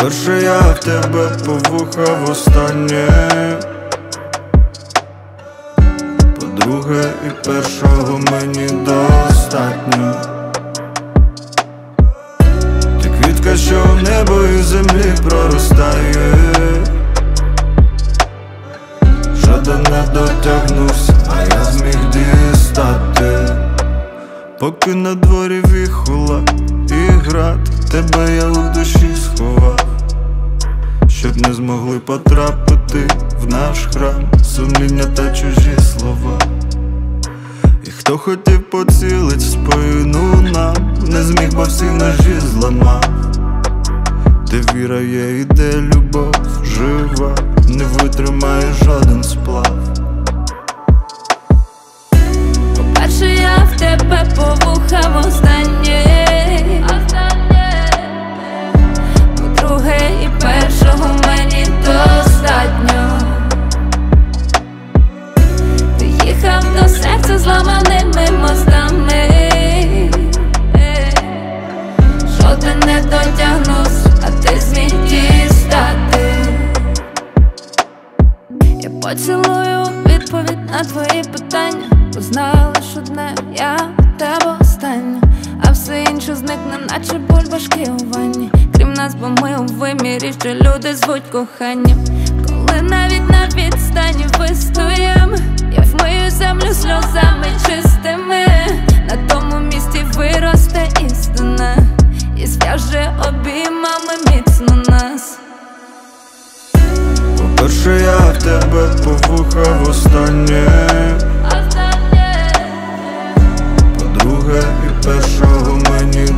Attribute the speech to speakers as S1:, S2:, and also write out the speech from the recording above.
S1: По-перше, я в тебе по вуха востаннє. По-друге, і першого мені достатньо. Ти квітка, що в небо і землі проростає. Жоден не дотягнувся, а я зміг дістати. Поки на дворі віхола і град, тебе я у душі сховав, щоб не змогли потрапити в наш храм сумління та чужі слова. І хто хотів поцілить в спину нам, не зміг, бо всі ножі зламав. Де віра є і де любов жива, не витримає жоден сплав.
S2: По-перше, я в тебе по вуха востаннє. По-друге, і першого мені достатньо. Ти їхав до серця зламаними мостами. Жоден не дотягнувся, а ти зміг дістати. Я поцілую відповідь на твої питання, бо знаю лиш одне, я в тебе остання. А все інше зникне, наче бульбашки у ванні. Крім нас, бо ми у вимірі, що люди звуть коханням. Коли навіть на відстані вистоїм, я вмию землю сльозами чистими. На тому місці виросте істина і зв'яже обіймами міцно нас.
S1: По-перше, я в тебе по вуха востаннє. По-друге, і першого мені